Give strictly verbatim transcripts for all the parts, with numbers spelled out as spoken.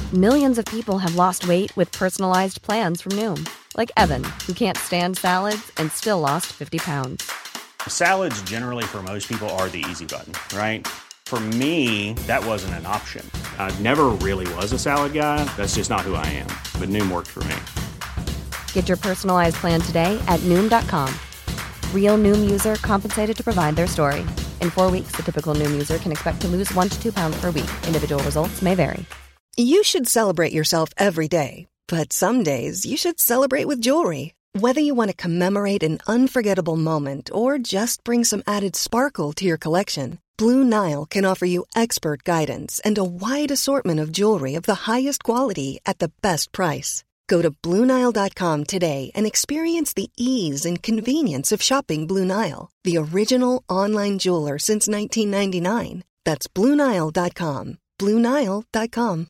Millions of people have lost weight with personalized plans from Noom. Like Evan, who can't stand salads and still lost fifty pounds. Salads generally for most people are the easy button, right? For me, that wasn't an option. I never really was a salad guy. That's just not who I am. But Noom worked for me. Get your personalized plan today at Noom dot com. Real Noom user compensated to provide their story. In four weeks, the typical Noom user can expect to lose one to two pounds per week. Individual results may vary. You should celebrate yourself every day. But some days you should celebrate with jewelry. Whether you want to commemorate an unforgettable moment or just bring some added sparkle to your collection, Blue Nile can offer you expert guidance and a wide assortment of jewelry of the highest quality at the best price. Go to Blue Nile dot com today and experience the ease and convenience of shopping Blue Nile, the original online jeweler since nineteen ninety-nine. That's Blue Nile dot com. Blue Nile dot com.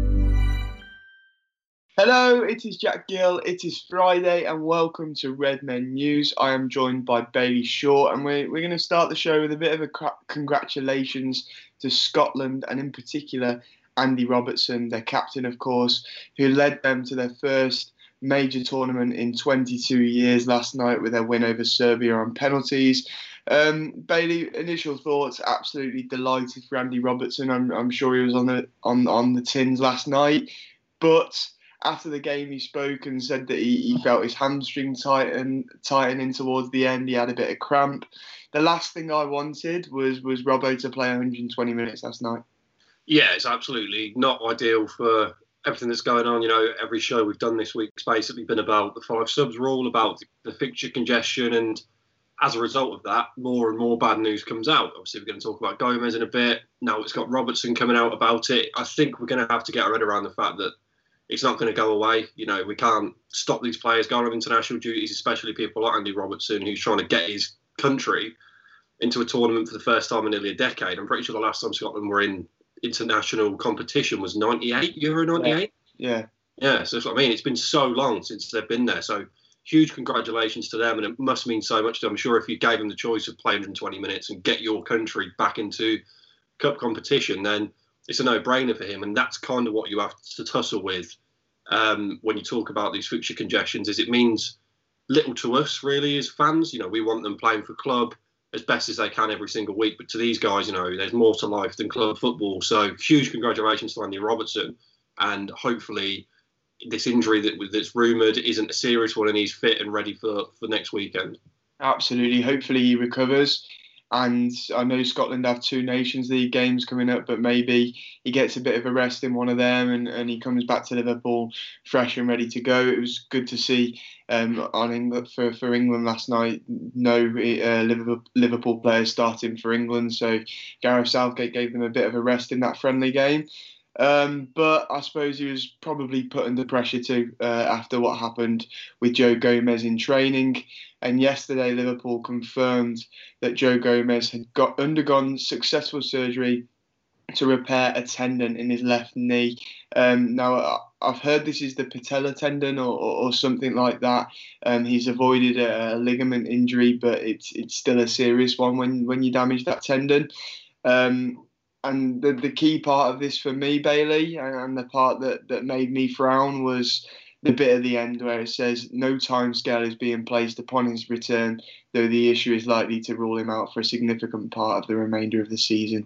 Hello, it is Jack Gill. It is Friday and welcome to Red Men News. I am joined by Bailey Shaw and we're, we're going to start the show with a bit of a cr- congratulations to Scotland and in particular Andy Robertson, their captain, of course, who led them to their first major tournament in twenty-two years last night with their win over Serbia on penalties. Um, Bailey, initial thoughts? Absolutely delighted for Andy Robertson. I'm, I'm sure he was on the on on the tins last night, but after the game he spoke and said that he, he felt his hamstring tighten tightening towards the end. He had a bit of cramp. The last thing I wanted was was Robbo to play one hundred twenty minutes last night. Yeah, it's absolutely not ideal for everything that's going on. You know, every show we've done this week's basically been about the five subs rule, about the, the fixture congestion, and as a result of that, more and more bad news comes out. Obviously, we're going to talk about Gomez in a bit. Now it's got Robertson coming out about it. I think we're going to have to get our head around the fact that it's not going to go away. You know, we can't stop these players going on international duties, especially people like Andy Robertson, who's trying to get his country into a tournament for the first time in nearly a decade. I'm pretty sure the last time Scotland were in international competition was ninety-eight, Euro ninety-eight. Yeah. Yeah, so that's what I mean. It's been so long since they've been there. So huge congratulations to them, and it must mean so much to them. I'm sure if you gave them the choice of play one hundred twenty minutes and get your country back into cup competition, then it's a no-brainer for him. And that's kind of what you have to tussle with um, when you talk about these fixture congestions, is it means little to us, really, as fans. You know, we want them playing for club as best as they can every single week. But to these guys, you know, there's more to life than club football. So huge congratulations to Andy Robertson. And hopefully this injury that that's rumoured isn't a serious one and he's fit and ready for, for next weekend. Absolutely. Hopefully he recovers. And I know Scotland have two Nations League games coming up, but maybe he gets a bit of a rest in one of them and, and he comes back to Liverpool fresh and ready to go. It was good to see um, on England, for, for England last night, no uh, Liverpool, Liverpool players starting for England. So Gareth Southgate gave them a bit of a rest in that friendly game. Um, but I suppose he was probably put under pressure too uh, after what happened with Joe Gomez in training. And yesterday, Liverpool confirmed that Joe Gomez had got undergone successful surgery to repair a tendon in his left knee. Um, now, I've heard this is the patella tendon or, or, or something like that. Um, he's avoided a, a ligament injury, but it's it's still a serious one when, when you damage that tendon. Um, and the, the key part of this for me, Bailey, and, and the part that, that made me frown was the bit at the end where it says no timescale is being placed upon his return, though the issue is likely to rule him out for a significant part of the remainder of the season.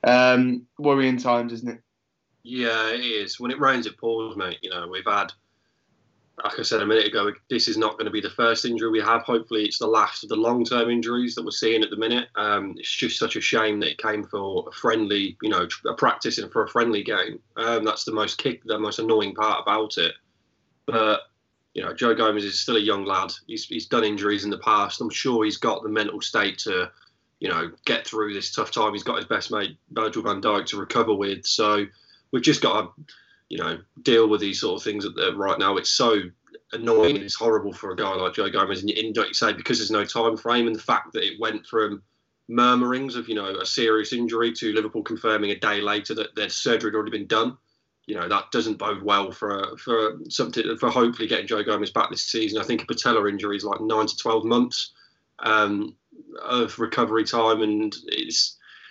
Um, worrying times, isn't it? Yeah, it is. When it rains, it pours, mate. You know, we've had, like I said a minute ago, this is not going to be the first injury we have. Hopefully it's the last of the long-term injuries that we're seeing at the minute. Um, it's just such a shame that it came for a friendly, you know, a practice and for a friendly game. Um, that's the most kick, the most annoying part about it. But, you know, Joe Gomez is still a young lad. He's he's done injuries in the past. I'm sure he's got the mental state to, you know, get through this tough time. He's got his best mate, Virgil van Dijk, to recover with. So we've just got to, you know, deal with these sort of things at the, right now. It's so annoying. It's horrible for a guy like Joe Gomez. And, and like you say, because there's no time frame and the fact that it went from murmurings of, you know, a serious injury to Liverpool confirming a day later that their surgery had already been done. You know, that doesn't bode well for for something for hopefully getting Joe Gomez back this season. I think a patella injury is like nine to twelve months um, of recovery time, and it's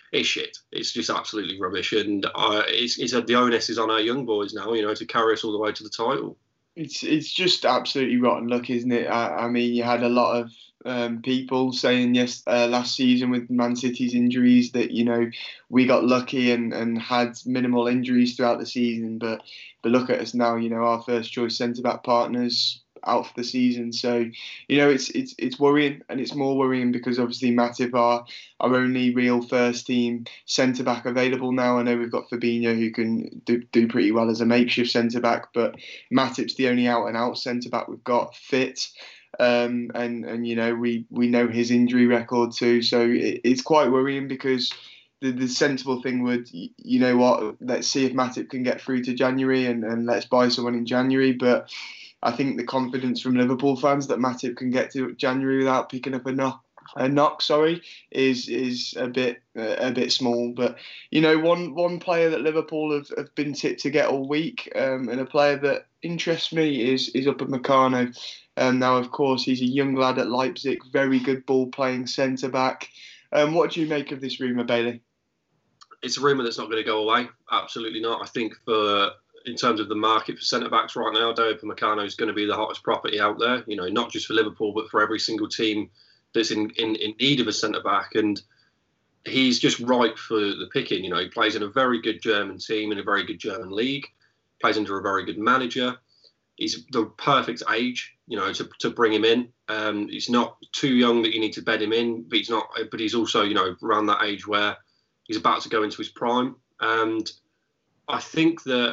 it's shit. It's just absolutely rubbish, and uh, it's, it's uh, the onus is on our young boys now, you know, to carry us all the way to the title. It's it's just absolutely rotten luck, isn't it? I, I mean, you had a lot of um, people saying yes uh, last season with Man City's injuries that, you know, we got lucky and, and had minimal injuries throughout the season. But but look at us now, you know, our first choice centre back partners out for the season. So, you know, it's it's it's worrying, and it's more worrying because obviously Matip are our only real first team centre back available now. I know we've got Fabinho who can do, do pretty well as a makeshift centre back, but Matip's the only out and out centre back we've got fit. Um, and and you know we we know his injury record too, so it, it's quite worrying because the, the sensible thing would, you know what, let's see if Matip can get through to January and, and let's buy someone in January. But I think the confidence from Liverpool fans that Matip can get to January without picking up a knock, a knock, sorry, is is a bit uh, a bit small. But you know, one one player that Liverpool have, have been tipped to get all week, um, and a player that interests me is is Upamecano. Um, now, of course, he's a young lad at Leipzig, very good ball playing centre back. Um, what do you make of this rumour, Bailey? It's a rumour that's not going to go away. Absolutely not. I think for in terms of the market for centre-backs right now, Dayot Upamecano is going to be the hottest property out there, you know, not just for Liverpool, but for every single team that's in, in, in need of a centre-back. And he's just ripe for the picking. You know, he plays in a very good German team, in a very good German league, plays under a very good manager. He's the perfect age, you know, to, to bring him in. Um, he's not too young that you need to bed him in, but he's not, but he's also, you know, around that age where he's about to go into his prime. And I think that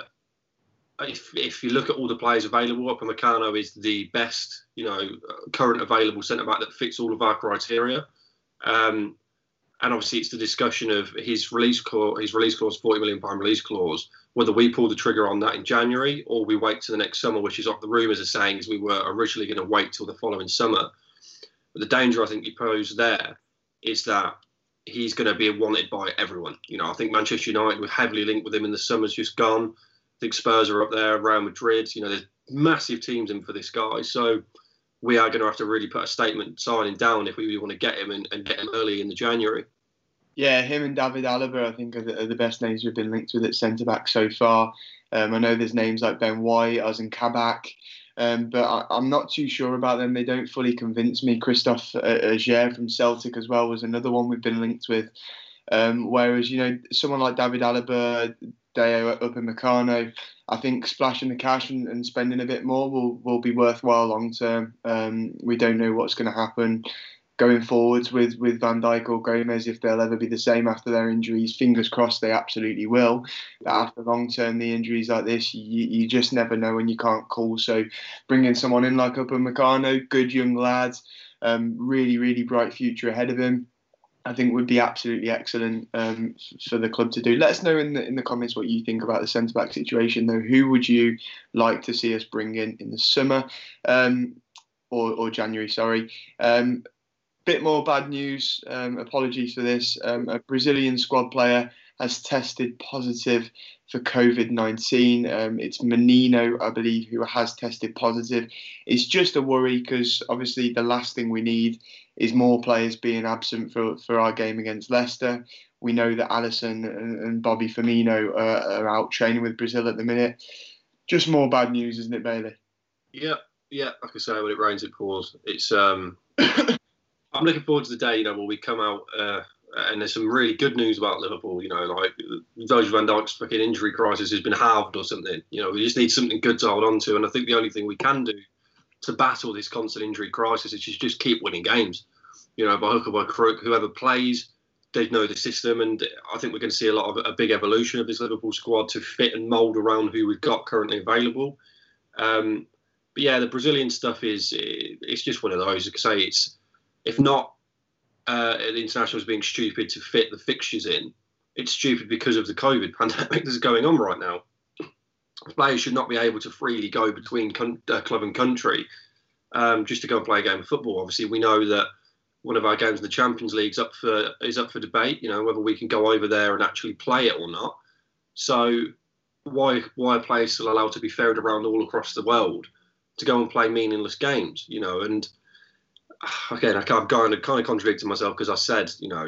If if you look at all the players available, Upamecano is the best, you know, current available centre back that fits all of our criteria. Um, and obviously, it's the discussion of his release clause, his release clause, forty million pound release clause. Whether we pull the trigger on that in January or we wait to the next summer, which is what the rumours are saying, is we were originally going to wait till the following summer. But the danger I think you pose there is that he's going to be wanted by everyone. You know, I think Manchester United were heavily linked with him in the summer's just gone. I think Spurs are up there, Real Madrid. You know, there's massive teams in for this guy. So we are going to have to really put a statement signing down if we really want to get him and, and get him early in the January. Yeah, him and David Alaba, I think, are the, are the best names we've been linked with at centre-back so far. Um, I know there's names like Ben White, Ozan Kabak, um, but I, I'm not too sure about them. They don't fully convince me. Christophe Auger from Celtic as well was another one we've been linked with. Um, whereas, you know, someone like David Alaba, Dayot Upamecano, I think splashing the cash and, and spending a bit more will, will be worthwhile long term. Um, we don't know what's going to happen going forwards with, with Van Dijk or Gomez, if they'll ever be the same after their injuries. Fingers crossed they absolutely will. But after long term, the injuries like this, you, you just never know and you can't call. So bringing someone in like Upamecano, good young lad, um, really, really bright future ahead of him, I think would be absolutely excellent um, for the club to do. Let us know in the in the comments what you think about the centre-back situation, though. Who would you like to see us bring in in the summer um, or, or January, sorry. Um, bit more bad news. Um, apologies for this. Um, a Brazilian squad player has tested positive for COVID nineteen. Um, it's Menino, I believe, who has tested positive. It's just a worry because obviously the last thing we need is more players being absent for, for our game against Leicester. We know that Alisson and, and Bobby Firmino are, are out training with Brazil at the minute. Just more bad news, isn't it, Bailey? Yeah, yeah. Like I say, when it rains, it pours. It's um, I'm looking forward to the day, you know, where we come out uh, and there's some really good news about Liverpool. You know, like Virgil van Dijk's fucking injury crisis has been halved or something. You know, we just need something good to hold on to. And I think the only thing we can do to battle this constant injury crisis is just keep winning games. You know, by hook or by crook, whoever plays, they know the system. And I think we're going to see a lot of a big evolution of this Liverpool squad to fit and mould around who we've got currently available. Um, but yeah, the Brazilian stuff is, it's just one of those. Like I say, it's, if not uh, the internationals being stupid to fit the fixtures in, it's stupid because of the COVID pandemic that's going on right now. Players should not be able to freely go between con- uh, club and country um, just to go and play a game of football. Obviously, we know that one of our games in the Champions League is up for is up for debate. You know, whether we can go over there and actually play it or not. So why why are players still allowed to be ferried around all across the world to go and play meaningless games? You know, and again, I'm kind of kind of contradicting myself because I said, you know,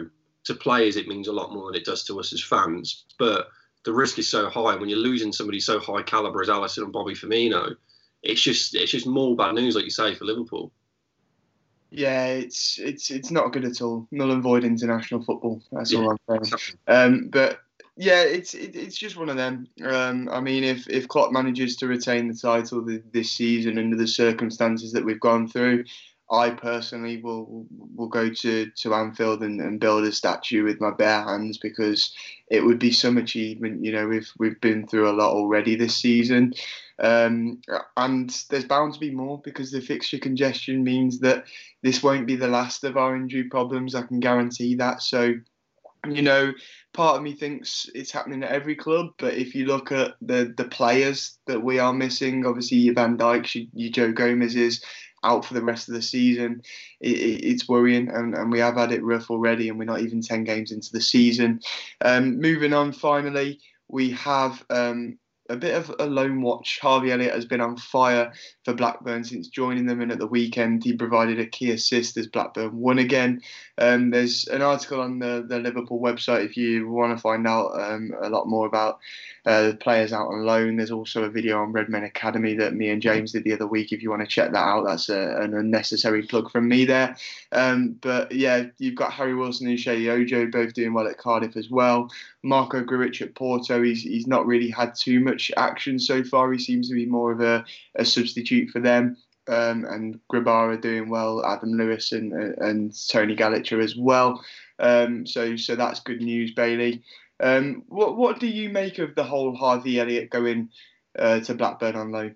to players it means a lot more than it does to us as fans. But the risk is so high when you're losing somebody so high calibre as Alisson and Bobby Firmino. It's just it's just more bad news, like you say, for Liverpool. Yeah, it's it's it's not good at all. Null and void international football. That's yeah. all I'm saying. Um, but yeah, it's it, it's just one of them. Um, I mean, if if Klopp manages to retain the title this season under the circumstances that we've gone through, I personally will will go to, to Anfield and, and build a statue with my bare hands, because it would be some achievement. You know, we've we've been through a lot already this season, um, and there's bound to be more, because the fixture congestion means that this won't be the last of our injury problems. I can guarantee that. So, you know, part of me thinks it's happening at every club, but if you look at the the players that we are missing, obviously your Van Dijks, your, your Joe Gomez's out for the rest of the season, it, it, it's worrying, and, and we have had it rough already, and we're not even ten games into the season. Um, moving on, finally, we have um, a bit of a loan watch. Harvey Elliott has been on fire for Blackburn since joining them, and at the weekend he provided a key assist as Blackburn won again. Um, there's an article on the, the Liverpool website if you want to find out um, a lot more about uh, the players out on loan. There's also a video on Redmen Academy that me and James did the other week if you want to check that out. That's a, an unnecessary plug from me there. Um, but yeah, you've got Harry Wilson and Shea Ojo both doing well at Cardiff as well. Marco Grujic at Porto, he's he's not really had too much action so far. He seems to be more of a, a substitute for them. Um, and Grabara doing well, Adam Lewis and and Tony Gallagher as well. Um, so so that's good news, Bailey. Um, what what do you make of the whole Harvey Elliott going uh, to Blackburn on loan?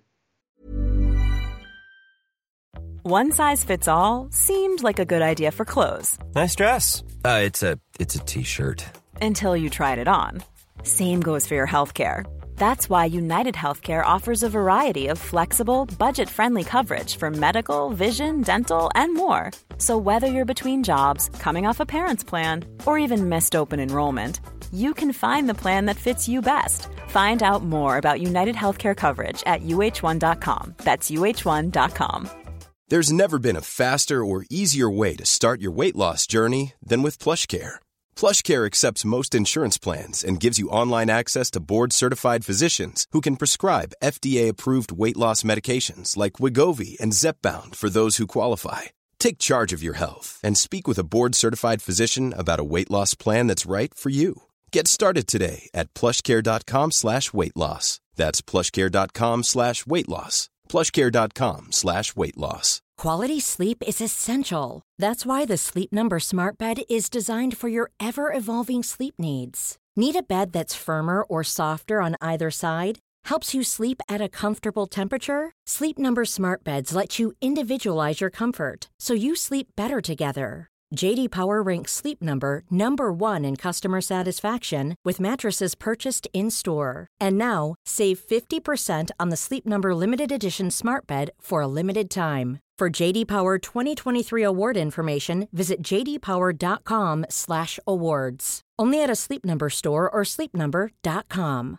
One size fits all seemed like a good idea for clothes. Nice dress. Uh, it's a it's a t-shirt. Until you tried it on. Same goes for your healthcare. That's why United Healthcare offers a variety of flexible, budget-friendly coverage for medical, vision, dental, and more. So whether you're between jobs, coming off a parent's plan, or even missed open enrollment, you can find the plan that fits you best. Find out more about United Healthcare coverage at U H one dot com. That's U H one dot com. There's never been a faster or easier way to start your weight loss journey than with PlushCare. PlushCare accepts most insurance plans and gives you online access to board-certified physicians who can prescribe F D A-approved weight loss medications like Wegovy and Zepbound for those who qualify. Take charge of your health and speak with a board-certified physician about a weight loss plan that's right for you. Get started today at plushcare.com slash weight loss. That's plushcare.com slash weight loss. plushcare.com slash weight loss. Quality sleep is essential. That's why the Sleep Number Smart Bed is designed for your ever-evolving sleep needs. Need a bed that's firmer or softer on either side? Helps you sleep at a comfortable temperature? Sleep Number Smart Beds let you individualize your comfort, so you sleep better together. J D Power ranks Sleep Number number one in customer satisfaction with mattresses purchased in-store. And now, save fifty percent on the Sleep Number Limited Edition Smart Bed for a limited time. For J D Power twenty twenty-three award information, visit j d power dot com slash awards. Only at a Sleep Number store or sleep number dot com.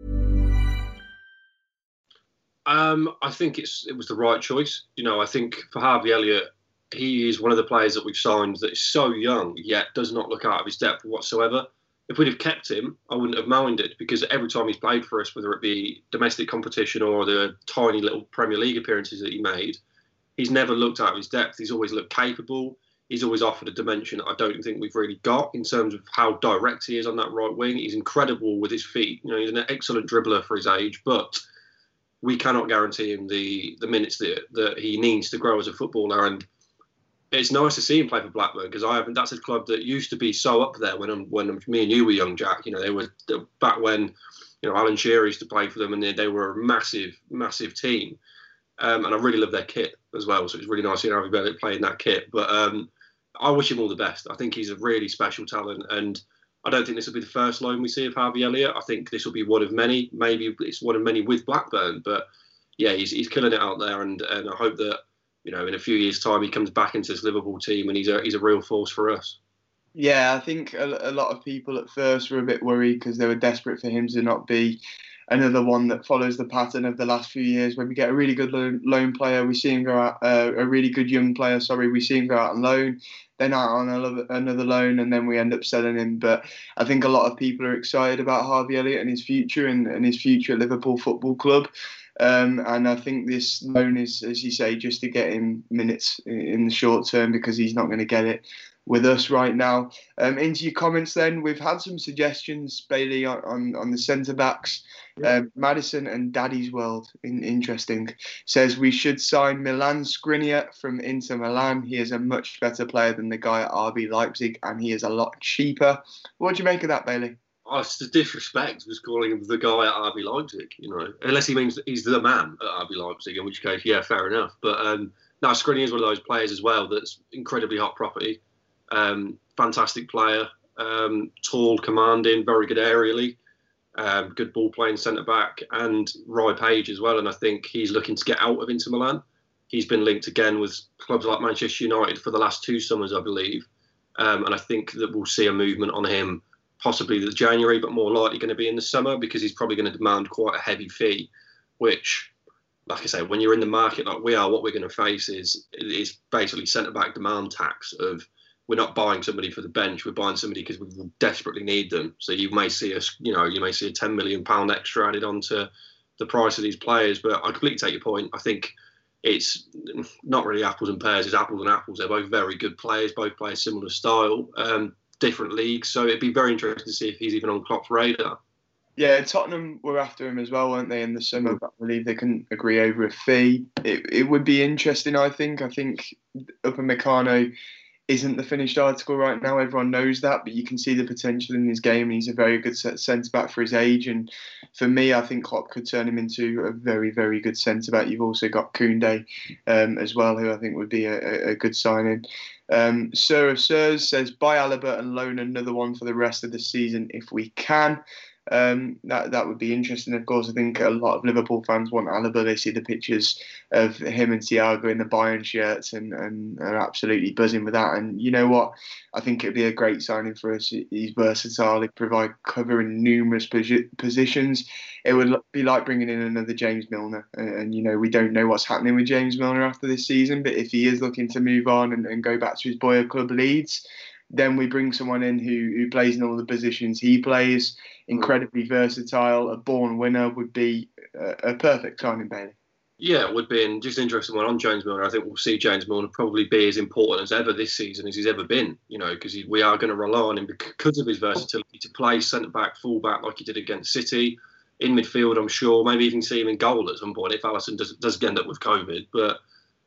Um, I think it's it was the right choice. You know, I think for Harvey Elliott, he is one of the players that we've signed that is so young, yet does not look out of his depth whatsoever. If we'd have kept him, I wouldn't have minded, because every time he's played for us, whether it be domestic competition or the tiny little Premier League appearances that he made, he's never looked out of his depth. He's always looked capable. He's always offered a dimension that I don't think we've really got in terms of how direct he is on that right wing. He's incredible with his feet. You know, he's an excellent dribbler for his age, but we cannot guarantee him the the minutes that, that he needs to grow as a footballer. And it's nice to see him play for Blackburn, because I haven't. That's a club that used to be so up there when I'm, when me and you were young, Jack. You know, they were back when, you know, Alan Shearer used to play for them, and they, they were a massive, massive team. Um, and I really love their kit as well. So it's really nice seeing Harvey Elliott playing that kit. But um, I wish him all the best. I think he's a really special talent, and I don't think this will be the first loan we see of Harvey Elliott. I think this will be one of many. Maybe it's one of many with Blackburn. But yeah, he's he's killing it out there, and and I hope that, you know, in a few years' time, he comes back into this Liverpool team and he's a he's a real force for us. Yeah, I think a, a lot of people at first were a bit worried because they were desperate for him to not be another one that follows the pattern of the last few years. When we get a really good loan, loan player, we see him go out, uh, a really good young player, sorry, we see him go out on loan, then out on another, another loan, and then we end up selling him. But I think a lot of people are excited about Harvey Elliott and his future and, and his future at Liverpool Football Club. Um, and I think this loan is, as you say, just to get him minutes in the short term, because he's not going to get it with us right now. Um, into your comments then, we've had some suggestions, Bailey, on, on, on the centre-backs. Yeah. Um, Madison and Daddy's World, in, interesting, says we should sign Milan Skriniar from Inter Milan. He is a much better player than the guy at R B Leipzig, and he is a lot cheaper. What do you make of that, Bailey? Oh, it's the disrespect was calling him the guy at R B Leipzig, you know, unless he means he's the man at R B Leipzig, in which case, yeah, fair enough. But um, no, Skriniar is one of those players as well that's incredibly hot property. Um, fantastic player, um, tall, commanding, very good aerially, um, good ball playing centre back, and Rye Page as well. And I think he's looking to get out of Inter Milan. He's been linked again with clubs like Manchester United for the last two summers, I believe. Um, and I think that we'll see a movement on him possibly the January, but more likely going to be in the summer, because he's probably going to demand quite a heavy fee, which, like I say, when you're in the market like we are, what we're going to face is is basically centre-back demand tax of, we're not buying somebody for the bench, we're buying somebody because we desperately need them. So you may see us, you know, you may see a ten million pounds extra added onto the price of these players. But I completely take your point. I think it's not really apples and pears, it's apples and apples. They're both very good players, both play a similar style, um, different leagues. So it'd be very interesting to see if he's even on Klopp's radar. Yeah, Tottenham were after him as well, weren't they, in the summer? But I believe they couldn't agree over a fee. It, it would be interesting, I think. I think Upamecano isn't the finished article right now. Everyone knows that, but you can see the potential in his game, and he's a very good centre-back for his age. And for me, I think Klopp could turn him into a very, very good centre-back. You've also got Koundé um, as well, who I think would be a, a good signing. Um, Sir of Sirs says, buy Alaba and loan another one for the rest of the season if we can. Um, that that would be interesting. Of course, I think a lot of Liverpool fans want Alaba. They see the pictures of him and Thiago in the Bayern shirts and, and are absolutely buzzing with that. And you know what? I think it'd be a great signing for us. He's versatile. He provide cover in numerous posi- positions. It would be like bringing in another James Milner. And, and, you know, we don't know what's happening with James Milner after this season. But if he is looking to move on and, and go back to his boyhood club Leeds, then we bring someone in who, who plays in all the positions he plays, incredibly versatile. A born winner would be a, a perfect signing, Bailey. Yeah, it would be. And just an interesting one on James Milner. I think we'll see James Milner probably be as important as ever this season as he's ever been, you know, because we are going to rely on him because of his versatility to play centre-back, full-back like he did against City. In midfield, I'm sure. Maybe even see him in goal at some point if Alisson does, does end up with COVID. But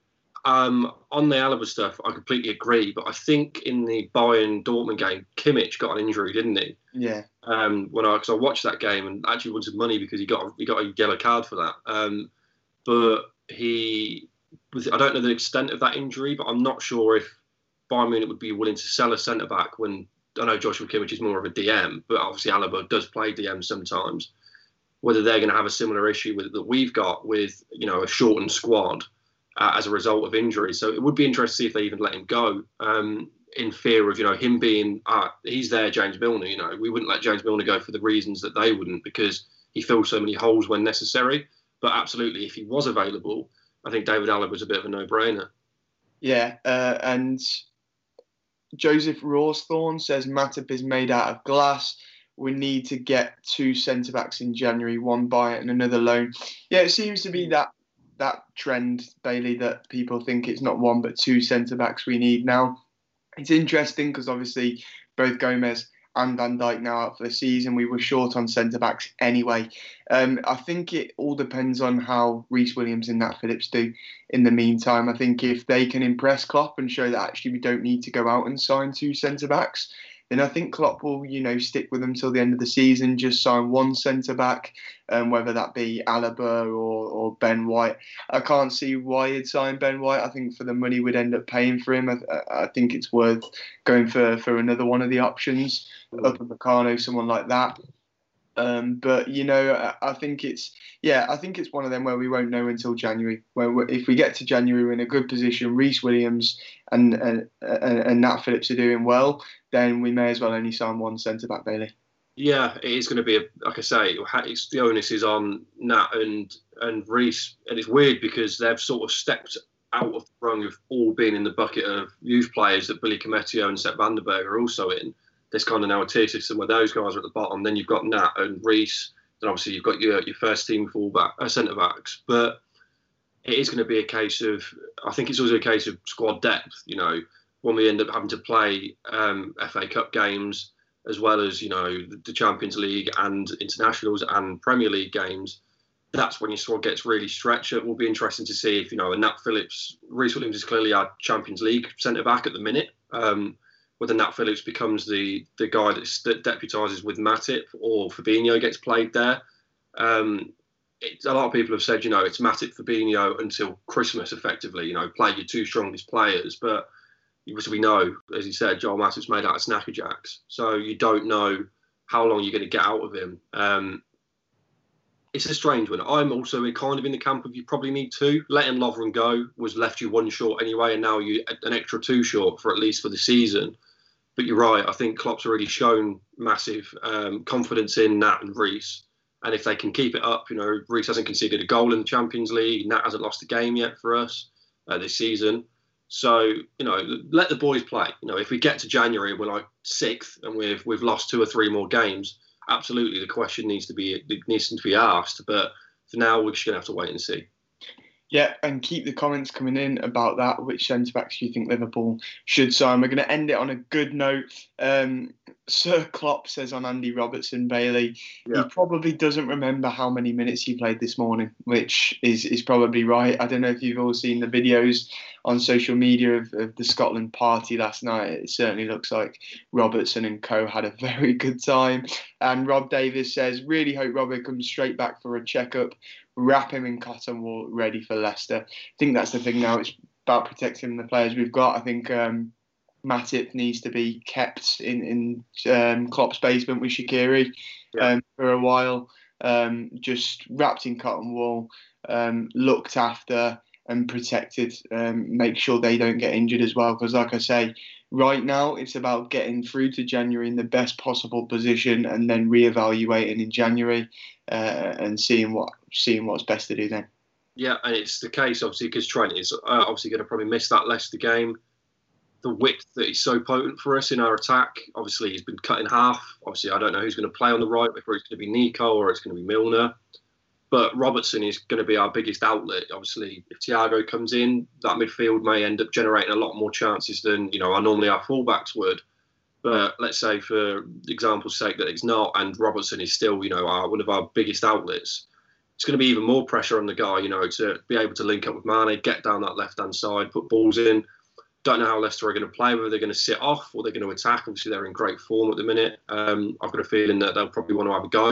Um, on the Alaba stuff, I completely agree. But I think in the Bayern Dortmund game, Kimmich got an injury, didn't he? Yeah. Um, when I, cause I watched that game and actually wanted money because he got he got a yellow card for that. Um, but he, I don't know the extent of that injury, but I'm not sure if Bayern Munich would be willing to sell a centre back when I know Joshua Kimmich is more of a D M, but obviously Alaba does play D M sometimes. Whether they're going to have a similar issue with that we've got with, you know, a shortened squad. Uh, as a result of injury. So it would be interesting to see if they even let him go um, in fear of, you know, him being, uh, he's there, James Milner, you know. We wouldn't let James Milner go for the reasons that they wouldn't, because he fills so many holes when necessary. But absolutely, if he was available, I think David Alaba was a bit of a no-brainer. Yeah, uh, and Joseph Rawsthorne says Matip is made out of glass. We need to get two centre-backs in January, one buy and another loan. Yeah, it seems to be that that trend, Bailey, that people think it's not one but two centre-backs we need now. It's interesting because obviously both Gomez and Van Dijk now out for the season. We were short on centre-backs anyway. Um, I think it all depends on how Reece Williams and Nat Phillips do in the meantime. I think if they can impress Klopp and show that actually we don't need to go out and sign two centre-backs, then I think Klopp will, you know, stick with them till the end of the season, just sign one centre-back, um, whether that be Alaba or, or Ben White. I can't see why he'd sign Ben White. I think for the money we'd end up paying for him, I, I think it's worth going for, for another one of the options, Upamecano, someone like that. Um, but, you know, I, I think it's, yeah, I think it's one of them where we won't know until January. Where if we get to January, we're in a good position, Reece Williams and, and, and, and Nat Phillips are doing well, then we may as well only sign one centre-back, Bailey. Yeah, it is going to be, a, like I say, it's, the onus is on Nat and, and Reece. And it's weird because they've sort of stepped out of the rung of all being in the bucket of youth players that Billy Cometio and Sepp van der Berg are also in. There's kind of now a tier system where those guys are at the bottom. Then you've got Nat and Reece. And obviously you've got your, your first team fullback, uh, centre-backs. But it is going to be a case of, I think it's also a case of squad depth, you know, when we end up having to play um, F A Cup games, as well as, you know, the Champions League and internationals and Premier League games, that's when your squad gets really stretched. It will be interesting to see if, you know, Nat Phillips, Reece Williams is clearly our Champions League centre-back at the minute, um, whether Nat Phillips becomes the the guy that's, that deputises with Matip or Fabinho gets played there. Um, it, a lot of people have said, you know, it's Matip, Fabinho until Christmas, effectively, you know, play your two strongest players, but as we know, as he said, Joel Matip's made out of Snacker Jacks. So you don't know how long you're going to get out of him. Um, it's a strange one. I'm also kind of in the camp of you probably need two. Letting Lovren go was left you one short anyway, and now you an extra two short for at least for the season. But you're right. I think Klopp's already shown massive um, confidence in Nat and Reece. And if they can keep it up, you know, Reece hasn't conceded a goal in the Champions League. Nat hasn't lost a game yet for us uh, this season. So, you know, let the boys play. You know, if we get to January and we're like sixth and we've we've lost two or three more games, absolutely the question needs to be needs to be asked. But for now, we're just going to have to wait and see. Yeah, and keep the comments coming in about that. Which centre-backs do you think Liverpool should sign? We're going to end it on a good note. Um, Sir Klopp says on Andy Robertson, Bailey, yeah. He probably doesn't remember how many minutes he played this morning, which is, is probably right. I don't know if you've all seen the videos on social media of, of the Scotland party last night. It certainly looks like Robertson and co had a very good time. And Rob Davis says, really hope Robert comes straight back for a checkup. Wrap him in cotton wool, ready for Leicester. I think that's the thing now. It's about protecting the players we've got. I think um, Matip needs to be kept in, in um, Klopp's basement with Shaqiri yeah. um, for a while. Um, just wrapped in cotton wool, um, looked after and protected. Um, make sure they don't get injured as well. Because like I say, right now it's about getting through to January in the best possible position and then reevaluating in January uh, and seeing what seeing what's best to do then. Yeah, and it's the case, obviously, because Trent is uh, obviously going to probably miss that Leicester game. The width that is so potent for us in our attack, obviously, he's been cut in half. Obviously, I don't know who's going to play on the right, whether it's going to be Nico or it's going to be Milner. But Robertson is going to be our biggest outlet. Obviously, if Thiago comes in, that midfield may end up generating a lot more chances than, you know, our, normally our fullbacks would. But let's say, for example's sake, that it's not, and Robertson is still, you know, our, one of our biggest outlets. It's going to be even more pressure on the guy, you know, to be able to link up with Mane, get down that left-hand side, put balls in. Don't know how Leicester are going to play, whether they're going to sit off or they're going to attack. Obviously, they're in great form at the minute. Um, I've got a feeling that they'll probably want to have a go.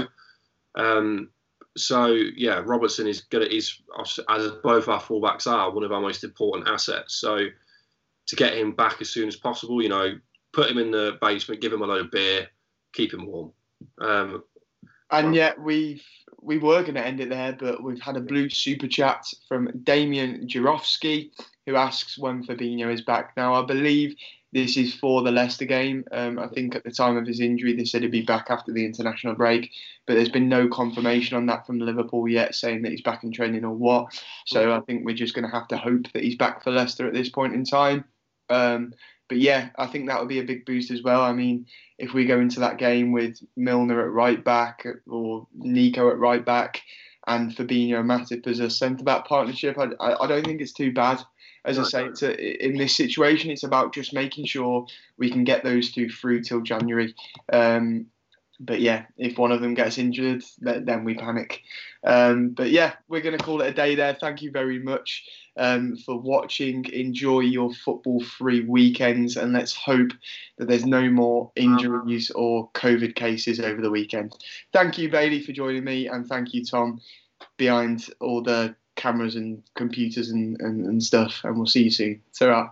Um, so, yeah, Robertson is going to, is, as both our fullbacks are, one of our most important assets. So, to get him back as soon as possible, you know, put him in the basement, give him a load of beer, keep him warm. Um, and yet, we've we were going to end it there, but we've had a blue super chat from Damian Jurovsky, who asks when Fabinho is back. Now, I believe this is for the Leicester game. Um, I think at the time of his injury, they said he'd be back after the international break, but there's been no confirmation on that from Liverpool yet, saying that he's back in training or what. So I think we're just going to have to hope that he's back for Leicester at this point in time. Um, But yeah, I think that would be a big boost as well. I mean, if we go into that game with Milner at right back or Nico at right back and Fabinho and Matip as a centre-back partnership, I, I don't think it's too bad. As I say, it's a, in this situation, it's about just making sure we can get those two through till January. Um, but yeah, if one of them gets injured, then we panic. Um, but yeah, we're going to call it a day there. Thank you very much um, for watching. Enjoy your football-free weekends, and let's hope that there's no more injuries or COVID cases over the weekend. Thank you, Bailey, for joining me, and thank you, Tom, behind all the cameras and computers and, and, and stuff. And we'll see you soon. Ta-ra.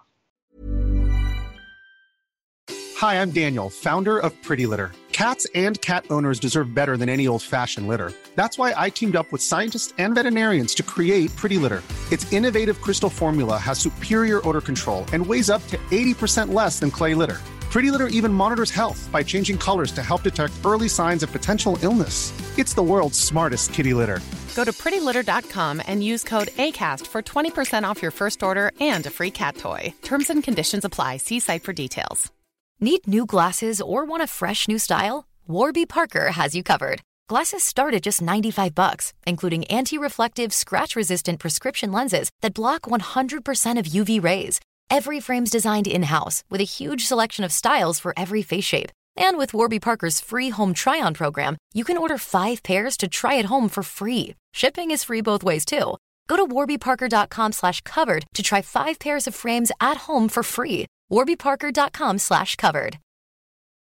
Hi, I'm Daniel, founder of Pretty Litter. Cats and cat owners deserve better than any old-fashioned litter. That's why I teamed up with scientists and veterinarians to create Pretty Litter. Its innovative crystal formula has superior odor control and weighs up to eighty percent less than clay litter. Pretty Litter even monitors health by changing colors to help detect early signs of potential illness. It's the world's smartest kitty litter. Go to pretty litter dot com and use code ACAST for twenty percent off your first order and a free cat toy. Terms and conditions apply. See site for details. Need new glasses or want a fresh new style? Warby Parker has you covered. Glasses start at just ninety-five bucks, including anti-reflective, scratch-resistant prescription lenses that block one hundred percent of U V rays. Every frame's designed in-house with a huge selection of styles for every face shape. And with Warby Parker's free home try-on program, you can order five pairs to try at home for free. Shipping is free both ways, too. Go to warby parker dot com slash covered to try five pairs of frames at home for free. warby parker dot com slash covered.